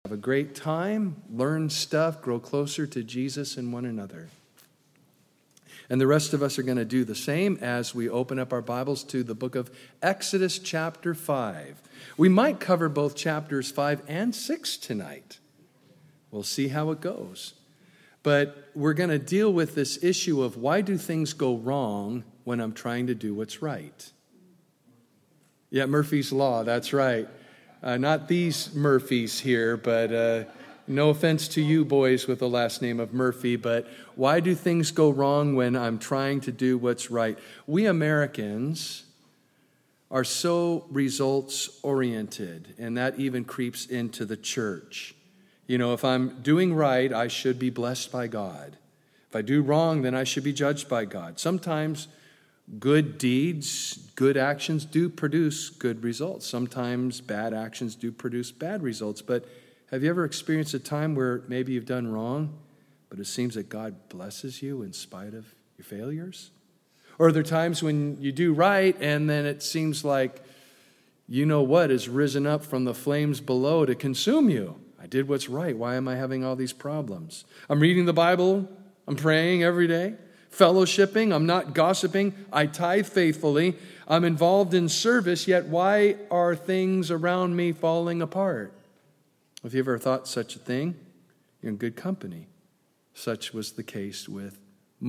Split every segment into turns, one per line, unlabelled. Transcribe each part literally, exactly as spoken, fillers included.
Have a great time, learn stuff, grow closer to Jesus and one another. And the rest of us are going to do the same as we open up our Bibles to the book of Exodus chapter five. We might cover both chapters five and six tonight. We'll see how it goes. But we're going to deal with this issue of why do things go wrong when I'm trying to do what's right? Yeah, Murphy's Law, that's right. Uh, not these Murphys here, but uh, no offense to you boys with the last name of Murphy, but why do things go wrong when I'm trying to do what's right? We Americans are so results-oriented, and that even creeps into the church. You know, if I'm doing right, I should be blessed by God. If I do wrong, then I should be judged by God. Sometimes good deeds, good actions do produce good results. Sometimes bad actions do produce bad results. But have you ever experienced a time where maybe you've done wrong, but it seems that God blesses you in spite of your failures? Or are there times when you do right and then it seems like you know what has risen up from the flames below to consume you? I did what's right. Why am I having all these problems? I'm reading the Bible. I'm praying every day. Fellowshipping. I'm not gossiping. I tithe faithfully. I'm involved in service. Yet why are things around me falling apart? Have you ever thought such a thing? You're in good company. Such was the case with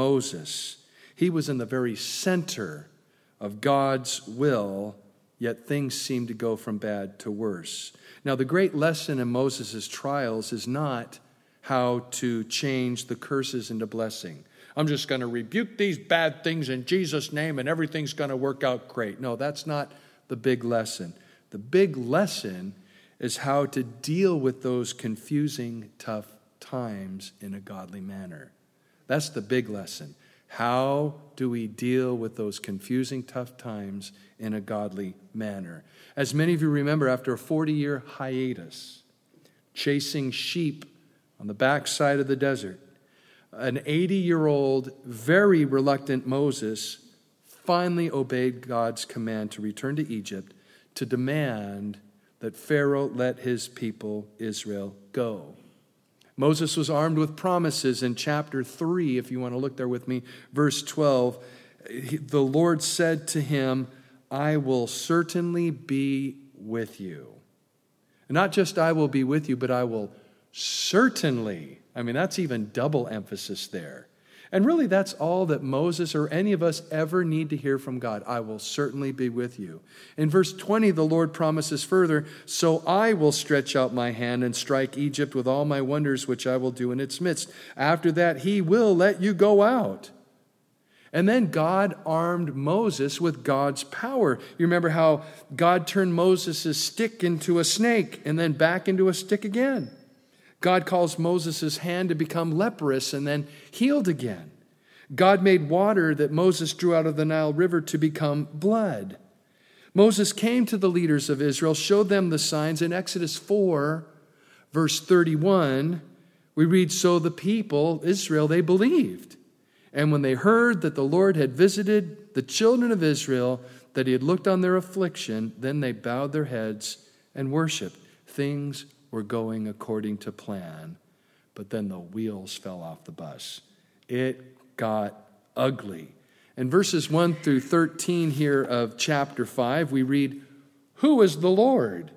Moses. He was in the very center of God's will, yet things seemed to go from bad to worse. Now, the great lesson in Moses' trials is not how to change the curses into blessing. I'm just going to rebuke these bad things in Jesus' name and everything's going to work out great. No, that's not the big lesson. The big lesson is how to deal with those confusing, tough times in a godly manner. That's the big lesson. How do we deal with those confusing, tough times in a godly manner? As many of you remember, after a forty-year hiatus, chasing sheep on the backside of the desert, an eighty-year-old, very reluctant Moses finally obeyed God's command to return to Egypt to demand that Pharaoh let his people, Israel, go. Moses was armed with promises in chapter three, if you want to look there with me, verse twelve. The Lord said to him, I will certainly be with you. And not just I will be with you, but I will certainly. I mean, that's even double emphasis there. And really, that's all that Moses or any of us ever need to hear from God. I will certainly be with you. In verse twenty, the Lord promises further, so I will stretch out my hand and strike Egypt with all my wonders, which I will do in its midst. After that, he will let you go out. And then God armed Moses with God's power. You remember how God turned Moses' stick into a snake and then back into a stick again. God calls Moses' hand to become leprous and then healed again. God made water that Moses drew out of the Nile River to become blood. Moses came to the leaders of Israel, showed them the signs. In Exodus four, verse thirty-one, we read, so the people, Israel, they believed. And when they heard that the Lord had visited the children of Israel, that he had looked on their affliction, then they bowed their heads and worshiped. Things were going according to plan, but then the wheels fell off the bus. It got ugly. In verses one through thirteen here of chapter five, we read, who is the Lord?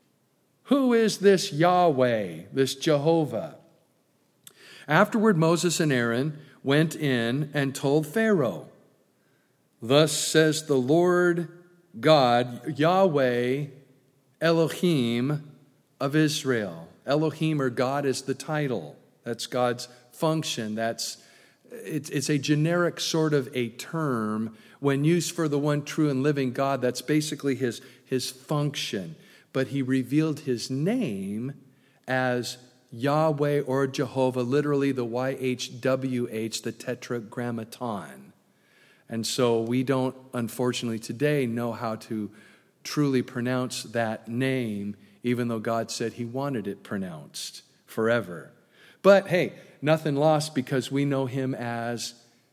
Who is this Yahweh, this Jehovah? Afterward, Moses and Aaron went in and told Pharaoh, thus says the Lord God, Yahweh, Elohim of Israel. Elohim, or God, is the title. That's God's function. That's it's, it's a generic sort of a term when used for the one true and living God. That's basically his, his function. But he revealed his name as Yahweh or Jehovah, literally the Y H W H, the tetragrammaton. And so we don't, unfortunately, today know how to truly pronounce that name, even though God said he wanted it pronounced forever. But hey, nothing lost because we know him as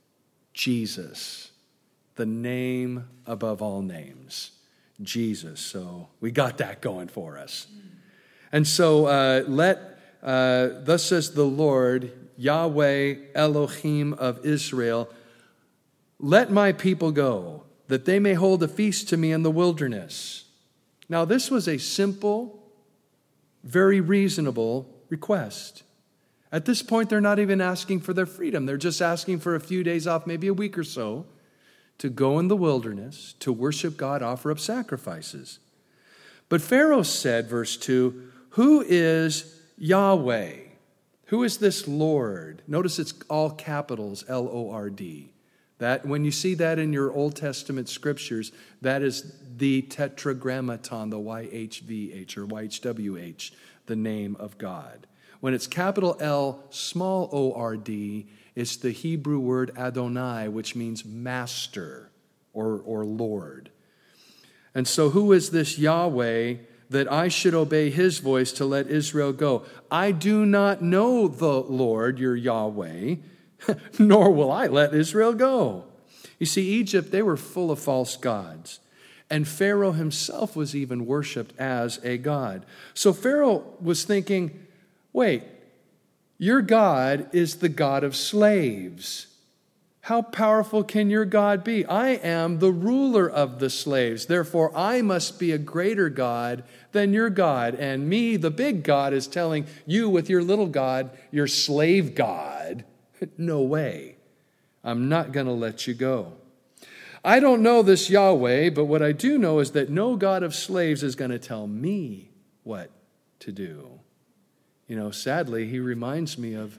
Jesus, the name above all names, Jesus. So we got that going for us. And so uh, let, uh, thus says the Lord, Yahweh Elohim of Israel, let my people go, that they may hold a feast to me in the wilderness. Now this was a simple, very reasonable request. At this point, they're not even asking for their freedom. They're just asking for a few days off, maybe a week or so, to go in the wilderness, to worship God, offer up sacrifices. But Pharaoh said, verse two, who is Yahweh? Who is this Lord? Notice it's all capitals, L O R D. That, when you see that in your Old Testament scriptures, that is the tetragrammaton, the Y H V H or Y H W H, the name of God. When it's capital L, small o R D, it's the Hebrew word Adonai, which means master or, or Lord. And so who is this Yahweh that I should obey his voice to let Israel go? I do not know the Lord, your Yahweh, nor will I let Israel go. You see, Egypt, they were full of false gods. And Pharaoh himself was even worshipped as a god. So Pharaoh was thinking, wait, your God is the God of slaves. How powerful can your God be? I am the ruler of the slaves. Therefore, I must be a greater God than your God. And me, the big God, is telling you with your little God, your slave God, no way. I'm not going to let you go. I don't know this Yahweh, but what I do know is that no God of slaves is going to tell me what to do. You know, sadly, he reminds me of,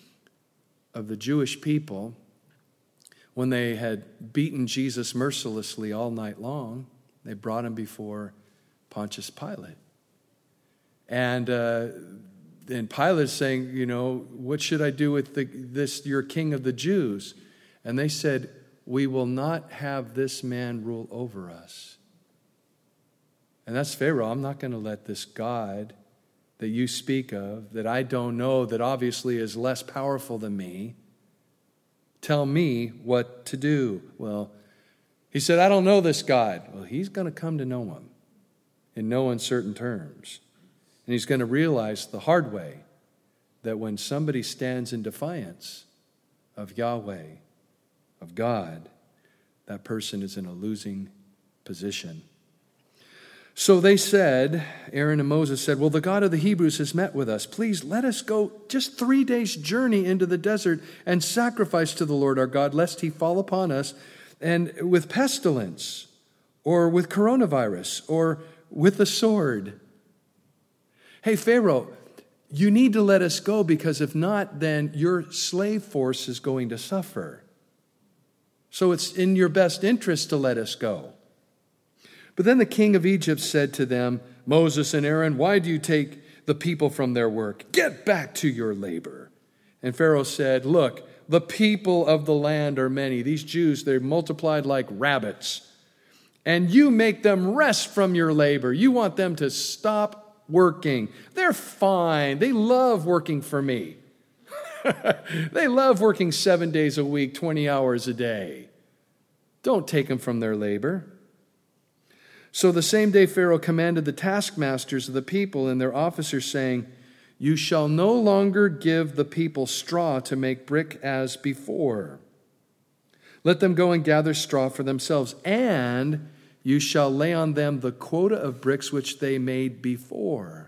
of the Jewish people when they had beaten Jesus mercilessly all night long. They brought him before Pontius Pilate. And uh, then Pilate's saying, you know, what should I do with the, this, your king of the Jews? And they said, we will not have this man rule over us. And that's Pharaoh. I'm not going to let this God that you speak of, that I don't know, that obviously is less powerful than me, tell me what to do. Well, he said, I don't know this God. Well, he's going to come to know him in no uncertain terms. And he's going to realize the hard way that when somebody stands in defiance of Yahweh, of God, that person is in a losing position. So they said, Aaron and Moses said, well, the God of the Hebrews has met with us. Please let us go just three days' journey into the desert and sacrifice to the Lord our God, lest he fall upon us and with pestilence or with coronavirus or with the sword. Hey, Pharaoh, you need to let us go, because if not, then your slave force is going to suffer. So it's in your best interest to let us go. But then the king of Egypt said to them, Moses and Aaron, why do you take the people from their work? Get back to your labor. And Pharaoh said, look, the people of the land are many. These Jews, they're multiplied like rabbits. And you make them rest from your labor. You want them to stop working. They're fine. They love working for me. They love working seven days a week, twenty hours a day. Don't take them from their labor. So the same day Pharaoh commanded the taskmasters of the people and their officers, saying, you shall no longer give the people straw to make brick as before. Let them go and gather straw for themselves, and you shall lay on them the quota of bricks which they made before.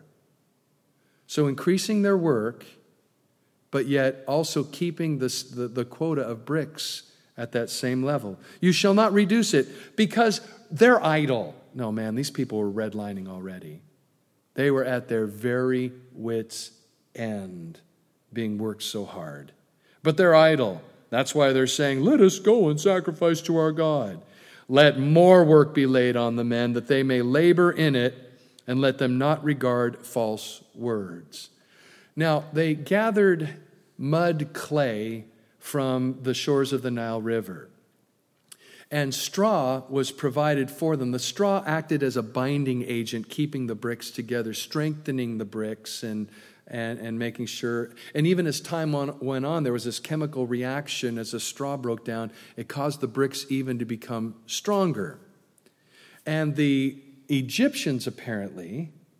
So increasing their work, but yet also keeping this, the, the quota of bricks at that same level. You shall not reduce it, because they're idle. No, man, these people were redlining already. They were at their very wits' end, being worked so hard. But they're idle. That's why they're saying, let us go and sacrifice to our God. Let more work be laid on the men, that they may labor in it, and let them not regard false words. Now, they gathered mud clay from the shores of the Nile River. And straw was provided for them. The straw acted as a binding agent, keeping the bricks together, strengthening the bricks and, and, and making sure. And even as time on, went on, there was this chemical reaction as the straw broke down. It caused the bricks even to become stronger. And the Egyptians apparently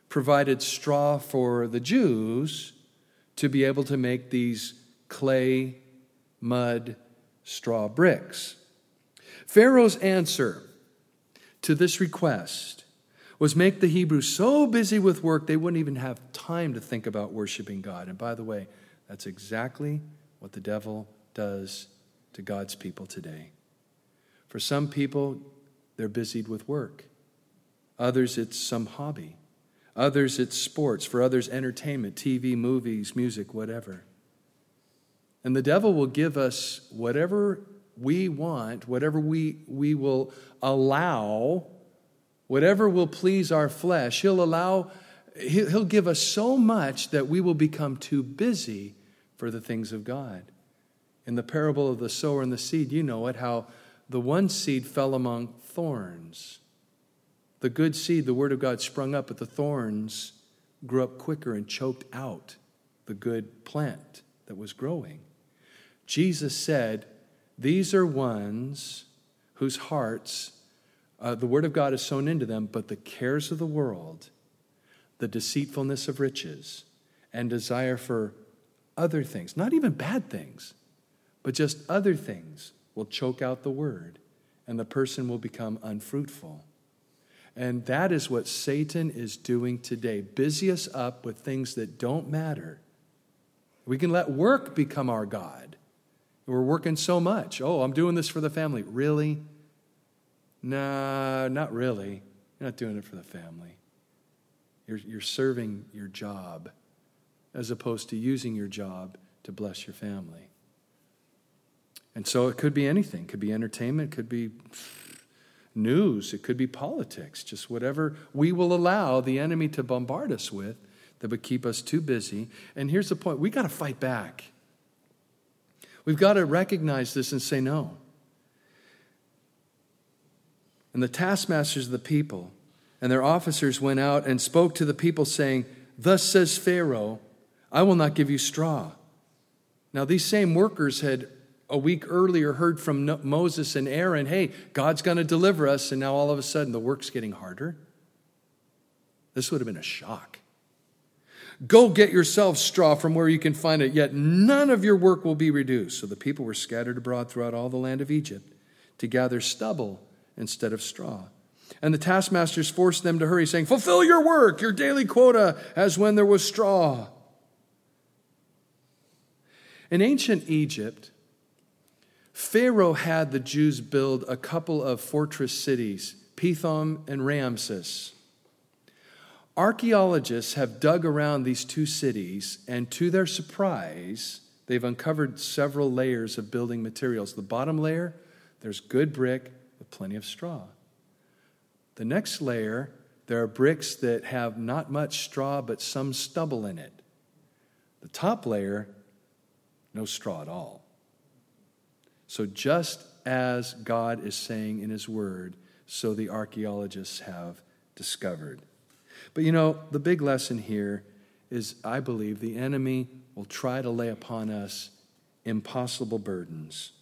provided straw for the Jews to be able to make these clay, mud, straw bricks. Pharaoh's answer to this request was make the Hebrews so busy with work they wouldn't even have time to think about worshiping God. And by the way, that's exactly what the devil does to God's people today. For some people, they're busied with work. Others, it's some hobby. Others, it's sports. For others, entertainment, T V, movies, music, whatever. And the devil will give us whatever we want, whatever we, we will allow, whatever will please our flesh. He'll allow, he'll give us so much that we will become too busy for the things of God. In the parable of the sower and the seed, you know it, how the one seed fell among thorns. The good seed, the word of God, sprung up, but the thorns grew up quicker and choked out the good plant that was growing. Jesus said, these are ones whose hearts, uh, the word of God is sown into them, but the cares of the world, the deceitfulness of riches, and desire for other things, not even bad things, but just other things, will choke out the word, and the person will become unfruitful. And that is what Satan is doing today. Busy us up with things that don't matter. We can let work become our God. We're working so much. Oh, I'm doing this for the family. Really? Nah, not really. You're not doing it for the family. You're, you're serving your job as opposed to using your job to bless your family. And so it could be anything. It could be entertainment. It could be news. It could be politics. Just whatever we will allow the enemy to bombard us with that would keep us too busy. And here's the point. We've got to fight back. We've got to recognize this and say no. And the taskmasters of the people and their officers went out and spoke to the people saying, thus says Pharaoh, I will not give you straw. Now these same workers had a week earlier heard from Moses and Aaron, hey, God's going to deliver us. And now all of a sudden the work's getting harder. This would have been a shock. Go get yourselves straw from where you can find it, yet none of your work will be reduced. So the people were scattered abroad throughout all the land of Egypt to gather stubble instead of straw. And the taskmasters forced them to hurry, saying, fulfill your work, your daily quota, as when there was straw. In ancient Egypt, Pharaoh had the Jews build a couple of fortress cities, Pithom and Ramses. Archaeologists have dug around these two cities, and to their surprise, they've uncovered several layers of building materials. The bottom layer, there's good brick with plenty of straw. The next layer, there are bricks that have not much straw, but some stubble in it. The top layer, no straw at all. So just as God is saying in his word, so the archaeologists have discovered. But you know, the big lesson here is, I believe, the enemy will try to lay upon us impossible burdens.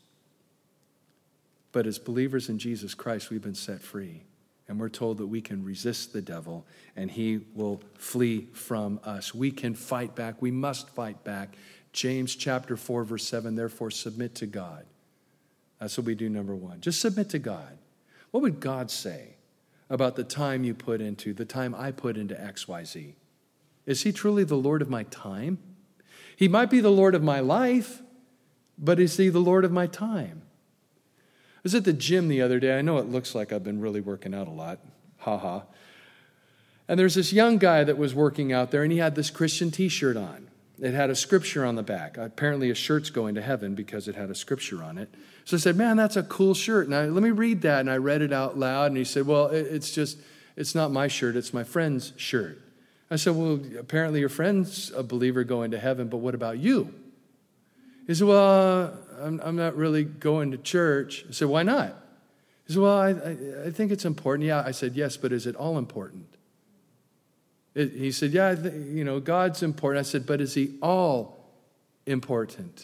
But as believers in Jesus Christ, we've been set free. And we're told that we can resist the devil and he will flee from us. We can fight back. We must fight back. James chapter four, verse seven, therefore submit to God. That's what we do, number one. Just submit to God. What would God say about the time you put into, the time I put into X Y Z? Is he truly the Lord of my time? He might be the Lord of my life, but is he the Lord of my time? I was at the gym the other day. I know it looks like I've been really working out a lot. Ha ha. And there's this young guy that was working out there, and he had this Christian t-shirt on. It had a scripture on the back. Apparently his shirt's going to heaven because it had a scripture on it. So I said, man, that's a cool shirt. And I, let me read that. And I read it out loud. And he said, well, it, it's just, it's not my shirt. It's my friend's shirt. I said, well, apparently your friend's a believer going to heaven, but what about you? He said, well, uh, I'm, I'm not really going to church. I said, why not? He said, well, I, I, I think it's important. Yeah, I said, yes, but is it all important? It, he said, yeah, I th- you know, God's important. I said, but is he all important?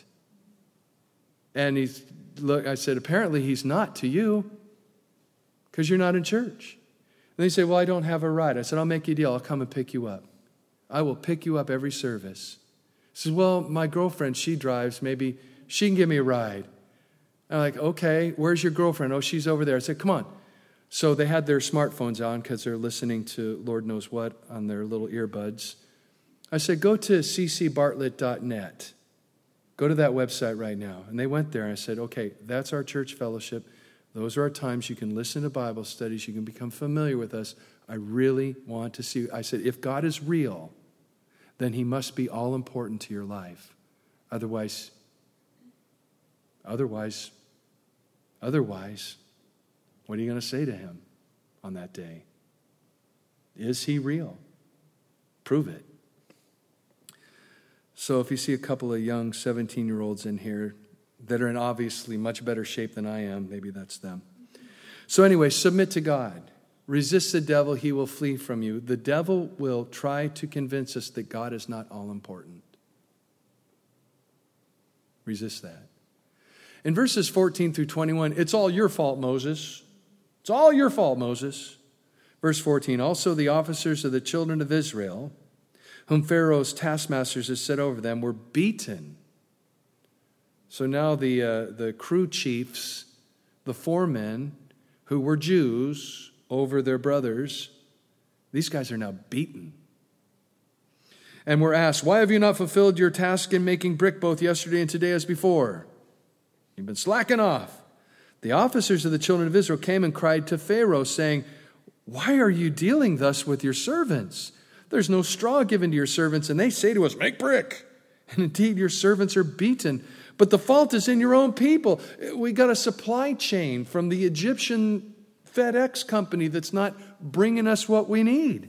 And he's, look, I said, apparently he's not to you because you're not in church. they say, well, I don't have a ride. I said, I'll make you a deal. I'll come and pick you up. I will pick you up every service. He says, well, my girlfriend, she drives. Maybe she can give me a ride. I'm like, okay, where's your girlfriend? Oh, she's over there. I said, come on. So they had their smartphones on because they're listening to Lord knows what on their little earbuds. I said, go to c c bartlett dot net. Go to that website right now. And they went there and I said, okay, that's our church fellowship. Those are our times you can listen to Bible studies. You can become familiar with us. I really want to see you. I said, if God is real, then he must be all important to your life. Otherwise, otherwise, otherwise, what are you going to say to him on that day? Is he real? Prove it. So if you see a couple of young seventeen-year-olds in here that are in obviously much better shape than I am, maybe that's them. So anyway, submit to God. Resist the devil, he will flee from you. The devil will try to convince us that God is not all important. Resist that. In verses fourteen through twenty-one, it's all your fault, Moses. It's all your fault, Moses. Verse fourteen, also the officers of the children of Israel, whom Pharaoh's taskmasters had set over them, were beaten. So now the, uh, the crew chiefs, the foremen, who were Jews over their brothers, these guys are now beaten. And were asked, why have you not fulfilled your task in making brick both yesterday and today as before? You've been slacking off. The officers of the children of Israel came and cried to Pharaoh, saying, why are you dealing thus with your servants? There's no straw given to your servants, and they say to us, make brick. And indeed, your servants are beaten. But the fault is in your own people. We got a supply chain from the Egyptian FedEx company that's not bringing us what we need.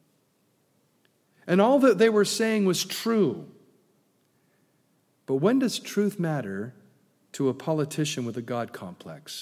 And all that they were saying was true. But when does truth matter to a politician with a God complex?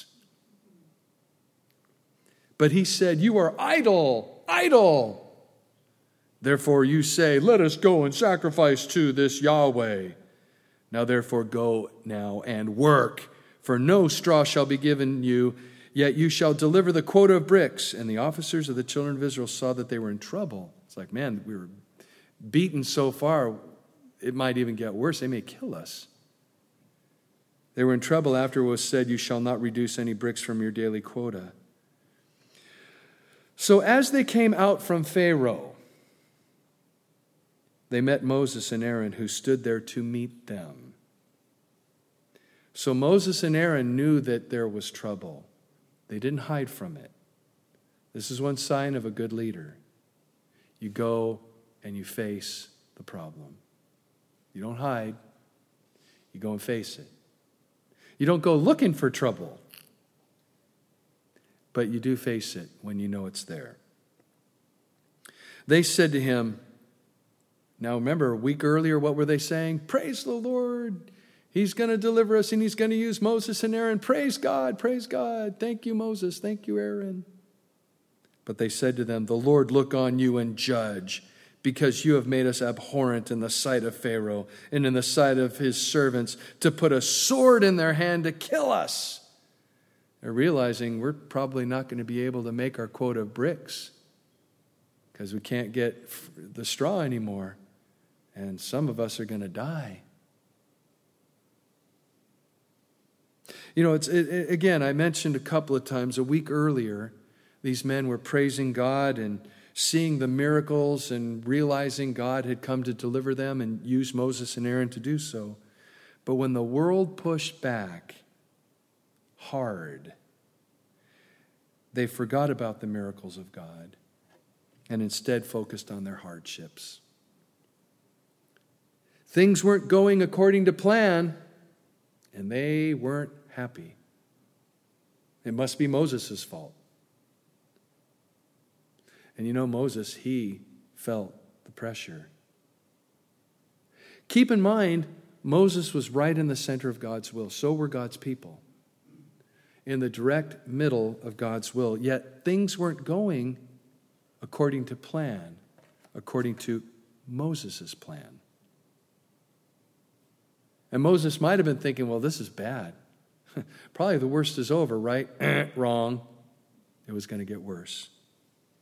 But he said, you are idle, idle. Therefore you say, let us go and sacrifice to this Yahweh. Now therefore go now and work, for no straw shall be given you, yet you shall deliver the quota of bricks. And the officers of the children of Israel saw that they were in trouble. It's like, man, we were beaten so far, it might even get worse. They may kill us. They were in trouble after it was said, you shall not reduce any bricks from your daily quota. So as they came out from Pharaoh, they met Moses and Aaron, who stood there to meet them. So Moses and Aaron knew that there was trouble. They didn't hide from it. This is one sign of a good leader. You go and you face the problem. You don't hide. You go and face it. You don't go looking for trouble, but you do face it when you know it's there. They said to him, now remember, a week earlier, what were they saying? Praise the Lord. He's going to deliver us and he's going to use Moses and Aaron. Praise God, praise God. Thank you, Moses. Thank you, Aaron. But they said to them, the Lord look on you and judge, because you have made us abhorrent in the sight of Pharaoh and in the sight of his servants, to put a sword in their hand to kill us. They're realizing we're probably not going to be able to make our quota of bricks because we can't get the straw anymore. And some of us are going to die. You know, it's it, it, again, I mentioned a couple of times, a week earlier, these men were praising God and seeing the miracles and realizing God had come to deliver them and use Moses and Aaron to do so. But when the world pushed back hard, they forgot about the miracles of God and instead focused on their hardships. Things weren't going according to plan, and they weren't happy. It must be Moses' fault. And you know, Moses, he felt the pressure. Keep in mind, Moses was right in the center of God's will. So were God's people. In the direct middle of God's will. Yet things weren't going according to plan, according to Moses' plan. And Moses might have been thinking, well, this is bad. Probably the worst is over, right? Wrong. It was going to get worse.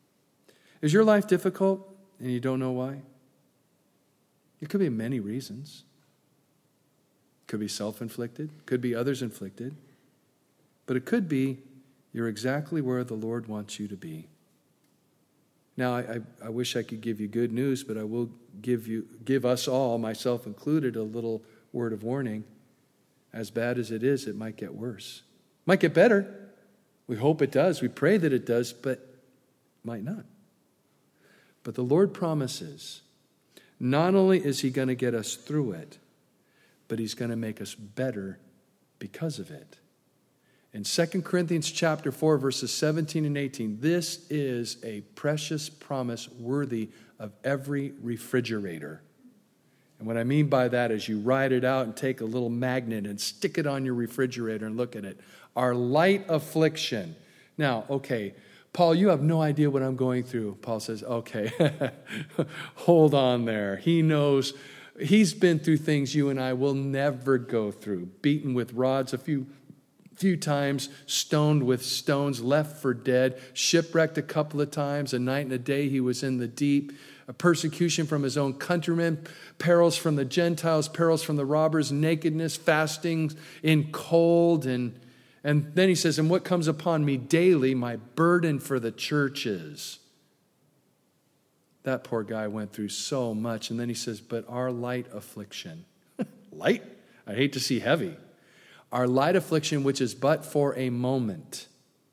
Is your life difficult and you don't know why? It could be many reasons. Could be self-inflicted, could be others inflicted, but it could be you're exactly where the Lord wants you to be. Now, I, I, I wish I could give you good news, but I will give you, give us all, myself included, a little word of warning. As bad as it is, it might get worse. Might get better. We hope it does. We pray that it does, but it might not. But the Lord promises, not only is he going to get us through it, but he's going to make us better because of it. In Second Corinthians chapter four, verses seventeen and eighteen, this is a precious promise worthy of every refrigerator. And what I mean by that is you write it out and take a little magnet and stick it on your refrigerator and look at it. Our light affliction. Now, okay, Paul, you have no idea what I'm going through. Paul says, okay, hold on there. He knows. He's been through things you and I will never go through. Beaten with rods a few, few times, stoned with stones, left for dead, shipwrecked a couple of times. A night and a day he was in the deep. A persecution from his own countrymen, perils from the Gentiles, perils from the robbers, nakedness, fasting in cold. And, and then he says, and what comes upon me daily, my burden for the churches. That poor guy went through so much. And then he says, but our light affliction. Light? I hate to see heavy. Our light affliction, which is but for a moment,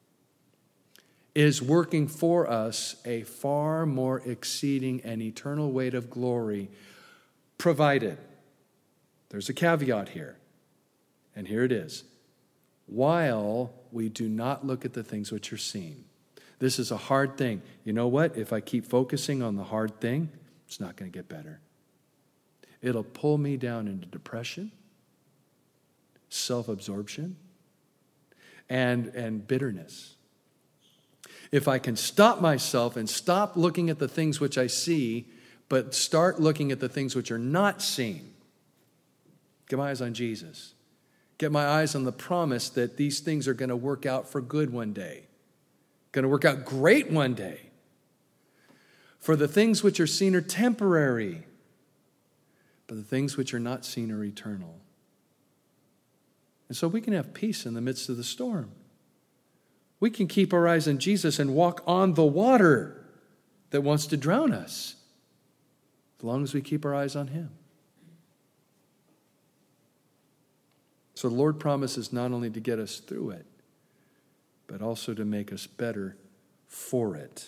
is working for us a far more exceeding and eternal weight of glory, provided, there's a caveat here, and here it is, while we do not look at the things which are seen. This is a hard thing. You know what? If I keep focusing on the hard thing, it's not going to get better. It'll pull me down into depression, self-absorption, and, and bitterness. If I can stop myself and stop looking at the things which I see, but start looking at the things which are not seen, get my eyes on Jesus. Get my eyes on the promise that these things are going to work out for good one day. Going to work out great one day. For the things which are seen are temporary, but the things which are not seen are eternal. And so we can have peace in the midst of the storm. We can keep our eyes on Jesus and walk on the water that wants to drown us, as long as we keep our eyes on him. So the Lord promises not only to get us through it, but also to make us better for it.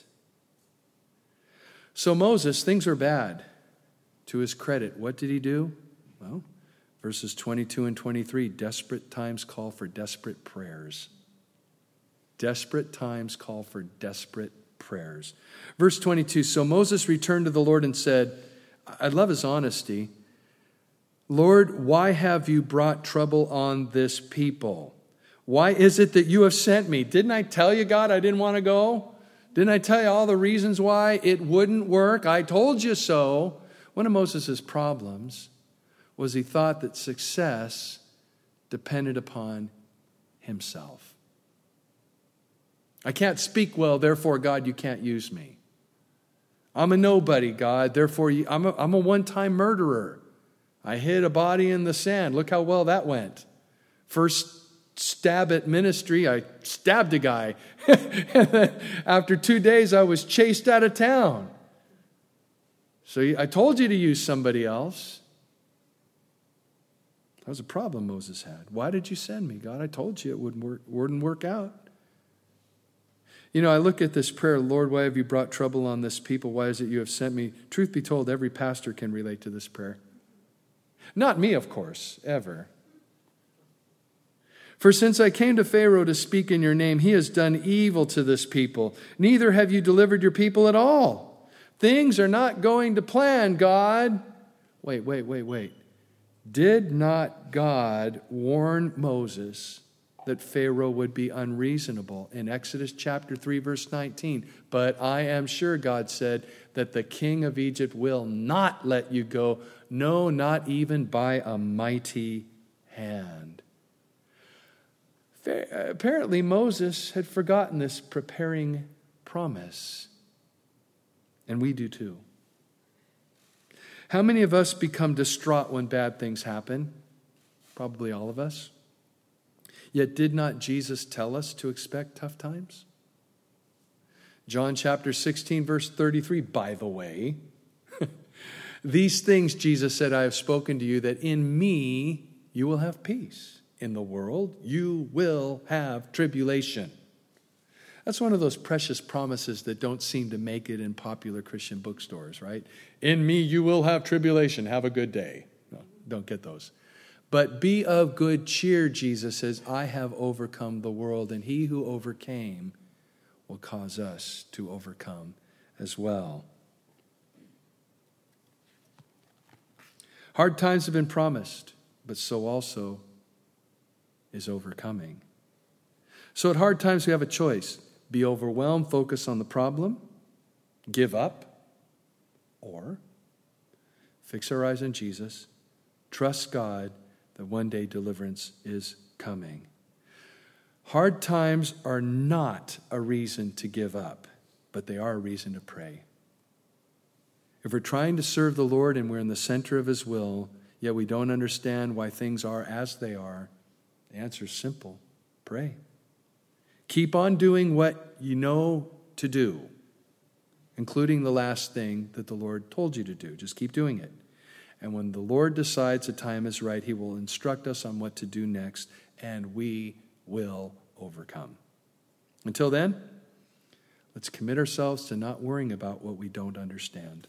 So Moses, things are bad. To his credit, what did he do? Well, verses twenty-two and twenty-three, desperate times call for desperate prayers. Desperate times call for desperate prayers. Verse twenty-two, so Moses returned to the Lord and said, I love his honesty. Lord, why have you brought trouble on this people? Why is it that you have sent me? Didn't I tell you, God, I didn't want to go? Didn't I tell you all the reasons why it wouldn't work? I told you so. One of Moses' problems was he thought that success depended upon himself. I can't speak well, therefore, God, you can't use me. I'm a nobody, God, therefore, you, I'm, a, I'm a one-time murderer. I hid a body in the sand. Look how well that went. First stab at ministry, I stabbed a guy. And then after two days, I was chased out of town. So I told you to use somebody else. That was a problem Moses had. Why did you send me, God? I told you it wouldn't work, wouldn't work out. You know, I look at this prayer, Lord, why have you brought trouble on this people? Why is it you have sent me? Truth be told, every pastor can relate to this prayer. Not me, of course, ever. For since I came to Pharaoh to speak in your name, he has done evil to this people. Neither have you delivered your people at all. Things are not going to plan, God. Wait, wait, wait, wait. Did not God warn Moses that Pharaoh would be unreasonable in Exodus chapter three, verse nineteen? But I am sure, God said, that the king of Egypt will not let you go, no, not even by a mighty hand. Apparently, Moses had forgotten this preparing promise. And we do too. How many of us become distraught when bad things happen? Probably all of us. Yet did not Jesus tell us to expect tough times? John chapter sixteen, verse thirty-three, by the way, these things, Jesus said, I have spoken to you, that in me you will have peace. In the world you will have tribulation. That's one of those precious promises that don't seem to make it in popular Christian bookstores, right? In me you will have tribulation. Have a good day. No, don't get those. But be of good cheer, Jesus says, I have overcome the world, and he who overcame will cause us to overcome as well. Hard times have been promised, but so also is overcoming. So at hard times we have a choice. Be overwhelmed, focus on the problem, give up, or fix our eyes on Jesus, trust God that one day deliverance is coming. Hard times are not a reason to give up, but they are a reason to pray. If we're trying to serve the Lord and we're in the center of his will, yet we don't understand why things are as they are, the answer is simple. Pray. Keep on doing what you know to do, including the last thing that the Lord told you to do. Just keep doing it. And when the Lord decides the time is right, he will instruct us on what to do next, and we will overcome. Until then, let's commit ourselves to not worrying about what we don't understand.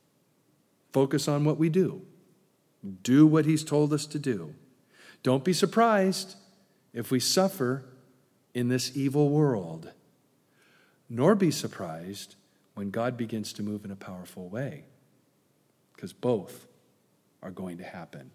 Focus on what we do. Do what he's told us to do. Don't be surprised if we suffer in this evil world, nor be surprised when God begins to move in a powerful way, because both are going to happen.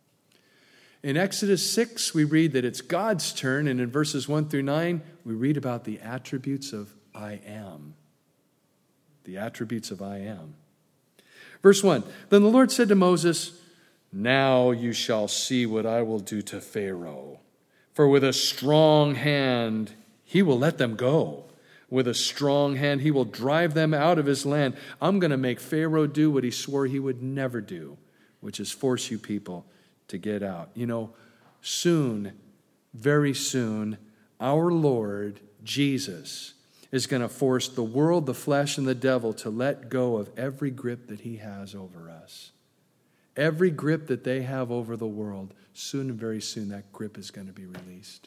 In Exodus six, we read that it's God's turn, and in verses one through nine, we read about the attributes of I am. The attributes of I am. Verse one, then the Lord said to Moses, now you shall see what I will do to Pharaoh. For with a strong hand he will let them go. With a strong hand he will drive them out of his land. I'm going to make Pharaoh do what he swore he would never do, which is force you people to get out. You know, soon, very soon, our Lord Jesus is going to force the world, the flesh, and the devil to let go of every grip that he has over us. Every grip that they have over the world, soon and very soon that grip is going to be released.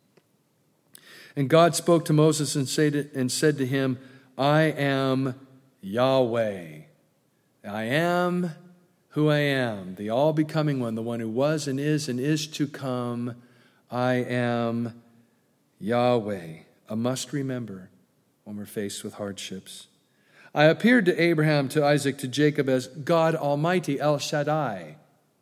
And God spoke to Moses and said to him, I am Yahweh. I am who I am, the all-becoming one, the one who was and is and is to come. I am Yahweh. A must remember when we're faced with hardships. I appeared to Abraham, to Isaac, to Jacob as God Almighty, El Shaddai.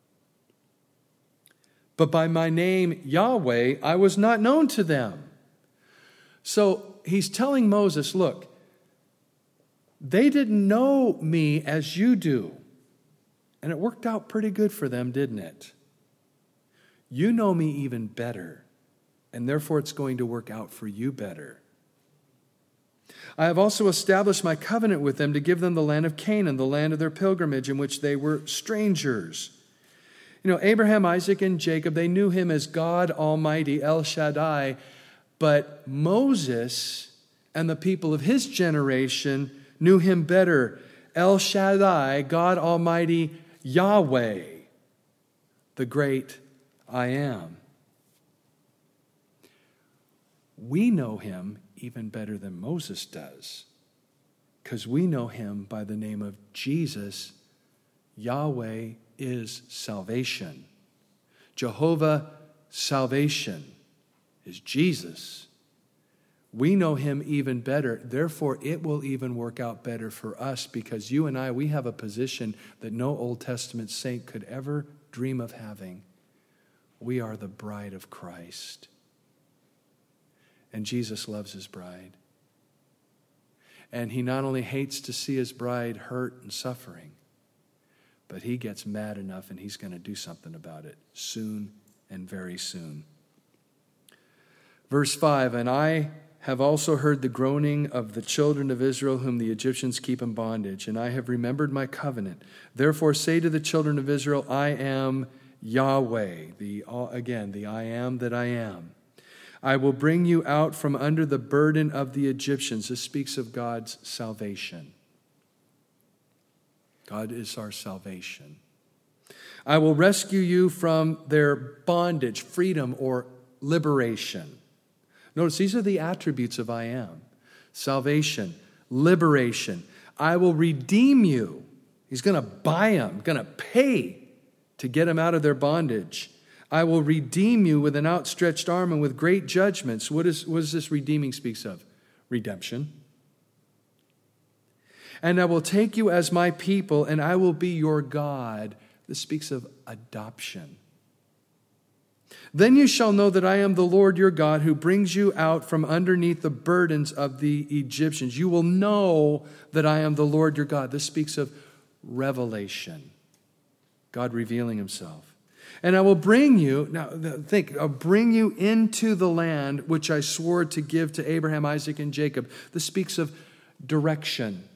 But by my name, Yahweh, I was not known to them. So he's telling Moses, look, they didn't know me as you do. And it worked out pretty good for them, didn't it? You know me even better, and therefore it's going to work out for you better. I have also established my covenant with them to give them the land of Canaan, the land of their pilgrimage in which they were strangers. You know, Abraham, Isaac, and Jacob, they knew him as God Almighty, El Shaddai, but Moses and the people of his generation knew him better. El Shaddai, God Almighty, Yahweh, the great I am. We know him even better than Moses does, because we know him by the name of Jesus. Yahweh is salvation. Jehovah, salvation, is Jesus. We know him even better. Therefore, it will even work out better for us, because you and I, we have a position that no Old Testament saint could ever dream of having. We are the bride of Christ. And Jesus loves his bride. And he not only hates to see his bride hurt and suffering, but he gets mad enough and he's going to do something about it soon and very soon. Verse five, and I have also heard the groaning of the children of Israel whom the Egyptians keep in bondage, and I have remembered my covenant. Therefore say to the children of Israel, I am Yahweh, the again, the I am that I am. I will bring you out from under the burden of the Egyptians. This speaks of God's salvation. God is our salvation. I will rescue you from their bondage, freedom, or liberation. Notice these are the attributes of I am. Salvation, liberation. I will redeem you. He's going to buy them, going to pay to get them out of their bondage. I will redeem you with an outstretched arm and with great judgments. What is, what is this redeeming speaks of? Redemption. And I will take you as my people, and I will be your God. This speaks of adoption. Then you shall know that I am the Lord your God who brings you out from underneath the burdens of the Egyptians. You will know that I am the Lord your God. This speaks of revelation. God revealing himself. And I will bring you, now think, I'll bring you into the land which I swore to give to Abraham, Isaac, and Jacob. This speaks of direction.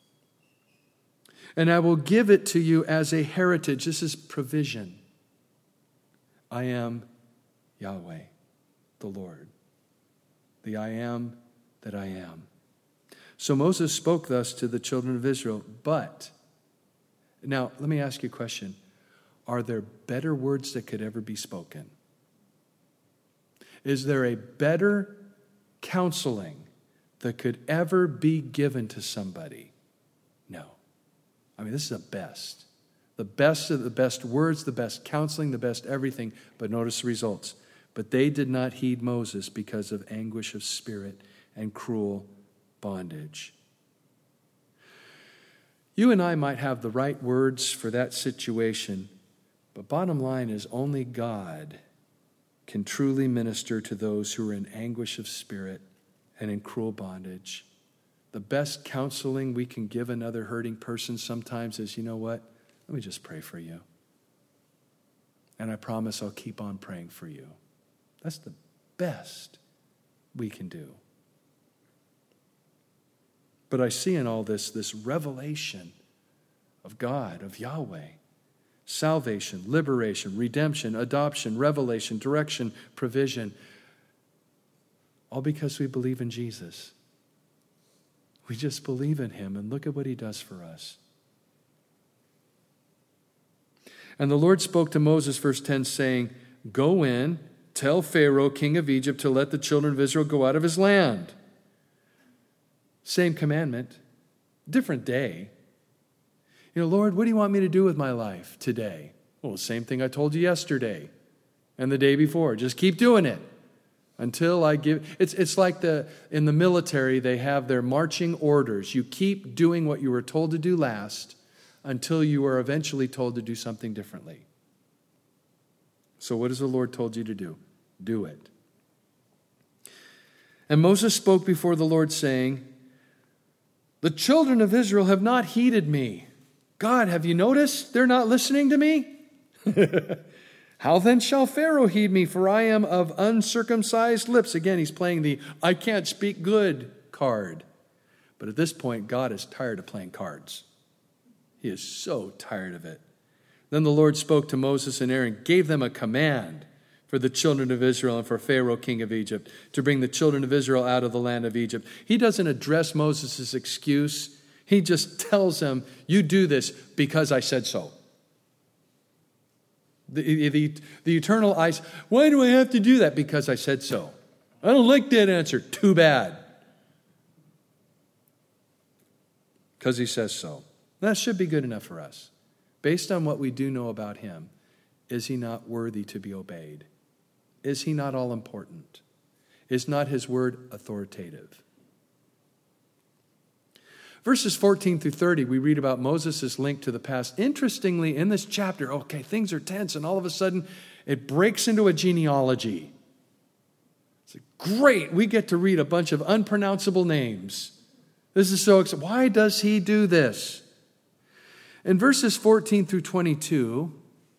And I will give it to you as a heritage. This is provision. I am Yahweh, the Lord. The I am that I am. So Moses spoke thus to the children of Israel. But, now let me ask you a question. Are there better words that could ever be spoken? Is there a better counseling that could ever be given to somebody? No. I mean, this is the best. The best of the best words, the best counseling, the best everything. But notice the results. But they did not heed Moses because of anguish of spirit and cruel bondage. You and I might have the right words for that situation, but bottom line is only God can truly minister to those who are in anguish of spirit and in cruel bondage. The best counseling we can give another hurting person sometimes is, you know what? Let me just pray for you. And I promise I'll keep on praying for you. That's the best we can do. But I see in all this, this revelation of God, of Yahweh. Salvation, liberation, redemption, adoption, revelation, direction, provision. All because we believe in Jesus. We just believe in him, and look at what he does for us. And the Lord spoke to Moses, verse ten, saying, Go in, tell Pharaoh, king of Egypt, to let the children of Israel go out of his land. Same commandment, different day. You know, Lord, what do you want me to do with my life today? Well, the same thing I told you yesterday and the day before. Just keep doing it until I give. It's, it's like the in the military, they have their marching orders. You keep doing what you were told to do last until you are eventually told to do something differently. So what has the Lord told you to do? Do it. And Moses spoke before the Lord, saying, The children of Israel have not heeded me. God, have you noticed? They're not listening to me. How then shall Pharaoh heed me? For I am of uncircumcised lips. Again, he's playing the I can't speak good card. But at this point, God is tired of playing cards. He is so tired of it. Then the Lord spoke to Moses and Aaron, gave them a command for the children of Israel and for Pharaoh, king of Egypt, to bring the children of Israel out of the land of Egypt. He doesn't address Moses' excuse. He just tells them, you do this because I said so. The, the, the eternal eyes, why do I have to do that? Because I said so. I don't like that answer. Too bad. Because he says so. That should be good enough for us. Based on what we do know about him, is he not worthy to be obeyed? Is he not all important? Is not his word authoritative? Verses fourteen through thirty, we read about Moses' link to the past. Interestingly, in this chapter, okay, things are tense, and all of a sudden, it breaks into a genealogy. It's like, great, we get to read a bunch of unpronounceable names. This is so exciting. Why does he do this? In verses fourteen through twenty-two,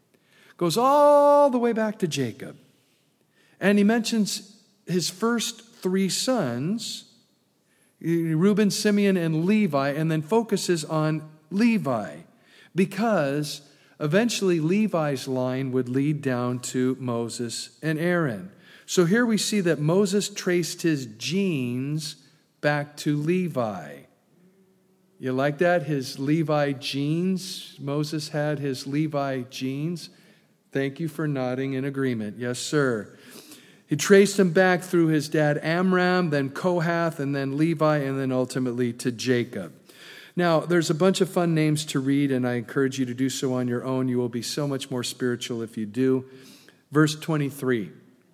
goes all the way back to Jacob. And he mentions his first three sons, Reuben, Simeon, and Levi, and then focuses on Levi because eventually Levi's line would lead down to Moses and Aaron. So here we see that Moses traced his genes back to Levi. You like that? His Levi genes. Moses had his Levi genes. Thank you for nodding in agreement. Yes, sir. He traced him back through his dad Amram, then Kohath, and then Levi, and then ultimately to Jacob. Now, there's a bunch of fun names to read, and I encourage you to do so on your own. You will be so much more spiritual if you do. Verse twenty-three.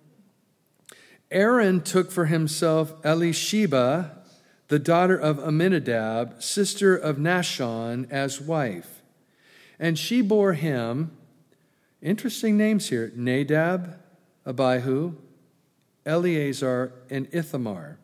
Aaron took for himself Elisheba, the daughter of Amminadab, sister of Nahshon, as wife. And she bore him, interesting names here, Nadab, Abihu, Eleazar, and Ithamar.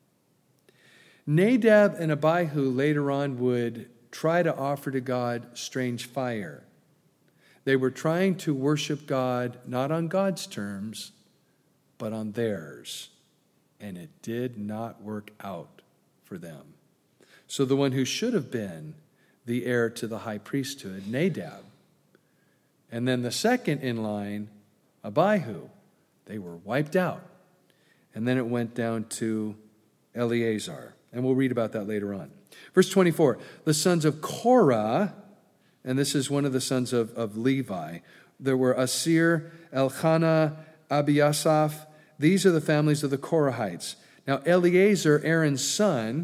Nadab and Abihu later on would try to offer to God strange fire. They were trying to worship God not on God's terms, but on theirs. And it did not work out for them. So the one who should have been the heir to the high priesthood, Nadab, and then the second in line, Abihu, they were wiped out. And then it went down to Eleazar. And we'll read about that later on. Verse twenty-four, the sons of Korah, and this is one of the sons of, of Levi. There were Asir, Elkanah, Abiasaph. These are the families of the Korahites. Now Eleazar, Aaron's son,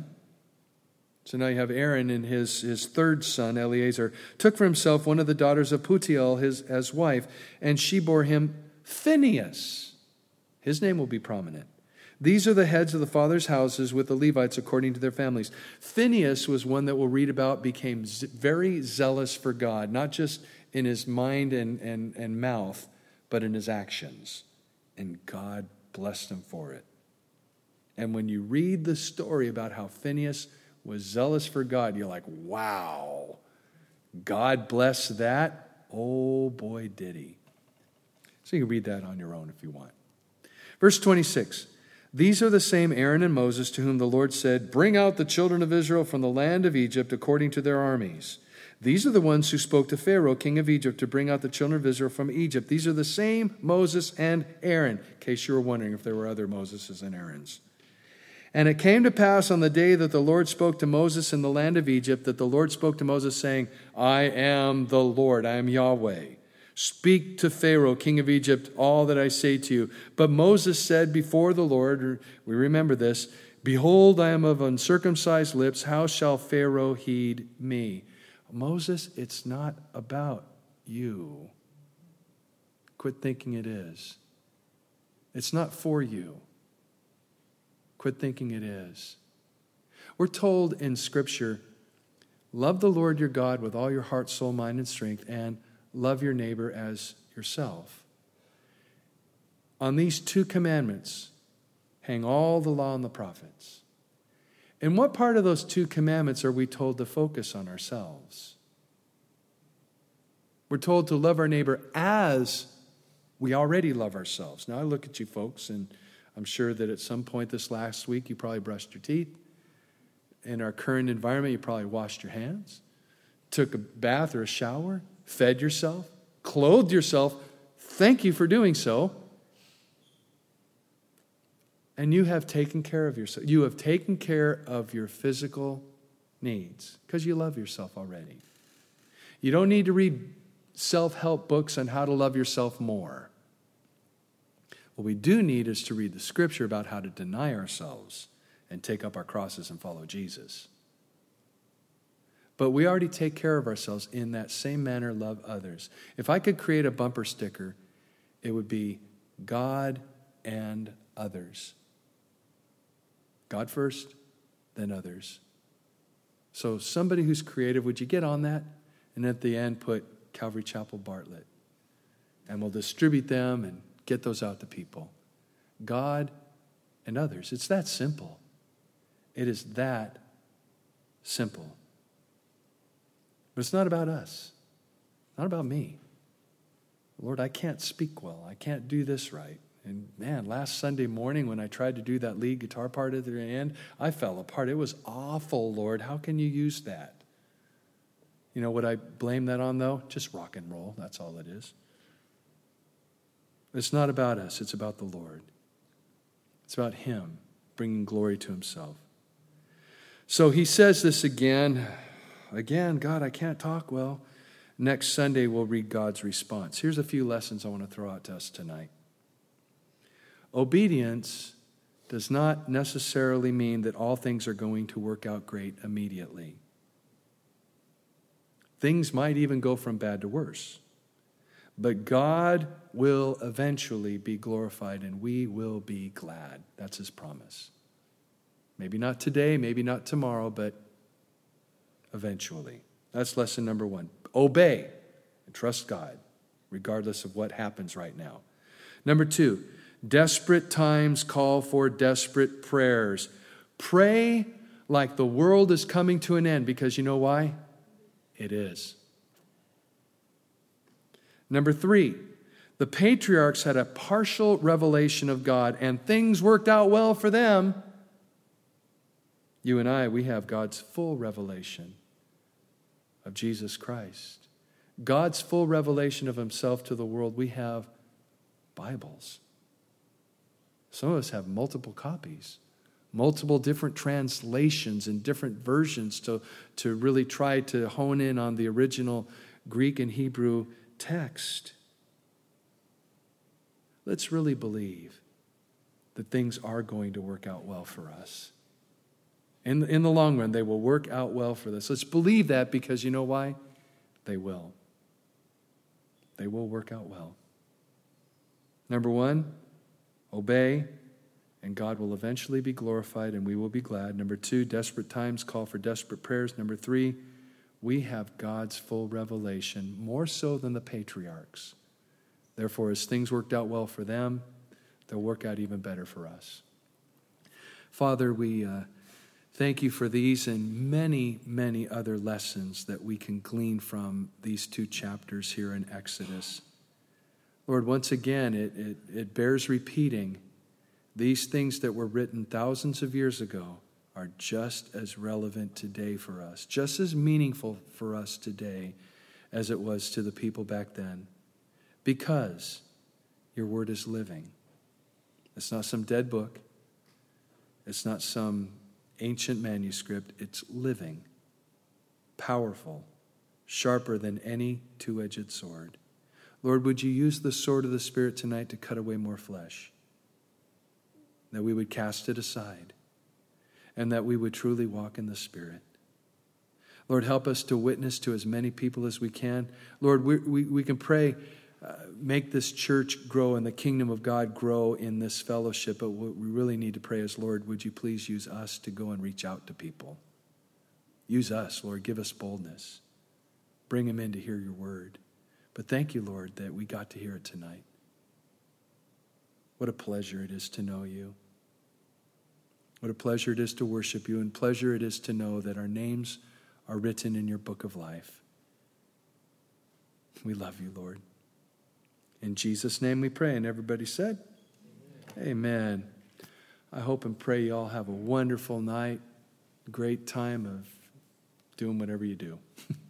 so now you have Aaron and his, his third son, Eleazar, took for himself one of the daughters of Putiel his, as wife, and she bore him Phinehas. His name will be prominent. These are the heads of the fathers' houses with the Levites according to their families. Phinehas was one that we'll read about, became very zealous for God, not just in his mind and, and, and mouth, but in his actions. And God blessed him for it. And when you read the story about how Phinehas was zealous for God, you're like, wow, God bless that? Oh boy, did he. So you can read that on your own if you want. Verse twenty-six. These are the same Aaron and Moses to whom the Lord said, bring out the children of Israel from the land of Egypt according to their armies. These are the ones who spoke to Pharaoh, king of Egypt, to bring out the children of Israel from Egypt. These are the same Moses and Aaron, in case you were wondering if there were other Moses and Aarons. And it came to pass on the day that the Lord spoke to Moses in the land of Egypt, that the Lord spoke to Moses, saying, I am the Lord, I am Yahweh. Speak to Pharaoh, king of Egypt, all that I say to you. But Moses said before the Lord, we remember this, behold, I am of uncircumcised lips. How shall Pharaoh heed me? Moses, it's not about you. Quit thinking it is. It's not for you. Quit thinking it is. We're told in Scripture, love the Lord your God with all your heart, soul, mind, and strength, and love your neighbor as yourself. On these two commandments hang all the law and the prophets. In what part of those two commandments are we told to focus on ourselves? We're told to love our neighbor as we already love ourselves. Now I look at you folks, and I'm sure that at some point this last week you probably brushed your teeth. In our current environment, you probably washed your hands, took a bath or a shower, fed yourself, clothed yourself. Thank you for doing so. And you have taken care of yourself. You have taken care of your physical needs because you love yourself already. You don't need to read self-help books on how to love yourself more. What we do need is to read the Scripture about how to deny ourselves and take up our crosses and follow Jesus. But we already take care of ourselves in that same manner, love others. If I could create a bumper sticker, it would be God and others. God first, then others. So somebody who's creative, would you get on that? And at the end, put Calvary Chapel Bartlett. And we'll distribute them and get those out to people. God and others. It's that simple. It is that simple. But it's not about us. Not about me. Lord, I can't speak well. I can't do this right. And man, last Sunday morning when I tried to do that lead guitar part at the end, I fell apart. It was awful, Lord. How can you use that? You know what I blame that on, though? Just rock and roll. That's all it is. It's not about us. It's about the Lord. It's about Him bringing glory to Himself. So he says this again. Again, God, I can't talk well. Next Sunday, we'll read God's response. Here's a few lessons I want to throw out to us tonight. Obedience does not necessarily mean that all things are going to work out great immediately. Things might even go from bad to worse. But God will eventually be glorified and we will be glad. That's His promise. Maybe not today, maybe not tomorrow, but eventually. That's lesson number one. Obey and trust God, regardless of what happens right now. Number two, desperate times call for desperate prayers. Pray like the world is coming to an end, because you know why? It is. Number three, the patriarchs had a partial revelation of God, and things worked out well for them. You and I, we have God's full revelation of Jesus Christ. God's full revelation of Himself to the world. We have Bibles. Some of us have multiple copies, multiple different translations and different versions to, to really try to hone in on the original Greek and Hebrew text. Let's really believe that things are going to work out well for us. In the, in the long run, they will work out well for us. Let's believe that, because you know why? They will. They will work out well. Number one, obey, and God will eventually be glorified and we will be glad. Number two, desperate times call for desperate prayers. Number three, we have God's full revelation, more so than the patriarchs. Therefore, as things worked out well for them, they'll work out even better for us. Father, we uh, thank you for these and many, many other lessons that we can glean from these two chapters here in Exodus. Lord, once again, it, it, it bears repeating. These things that were written thousands of years ago are just as relevant today for us, just as meaningful for us today as it was to the people back then, because your word is living. It's not some dead book. It's not some ancient manuscript. It's living, powerful, sharper than any two-edged sword. Lord, would you use the sword of the Spirit tonight to cut away more flesh, that we would cast it aside, and that we would truly walk in the Spirit. Lord, help us to witness to as many people as we can. Lord, we, we, we can pray, uh, make this church grow and the kingdom of God grow in this fellowship, but what we really need to pray is, Lord, would you please use us to go and reach out to people? Use us, Lord. Give us boldness. Bring them in to hear your word. But thank you, Lord, that we got to hear it tonight. What a pleasure it is to know you. What a pleasure it is to worship you, and pleasure it is to know that our names are written in your book of life. We love you, Lord. In Jesus' name we pray, and everybody said, Amen. Amen. I hope and pray you all have a wonderful night, great time of doing whatever you do.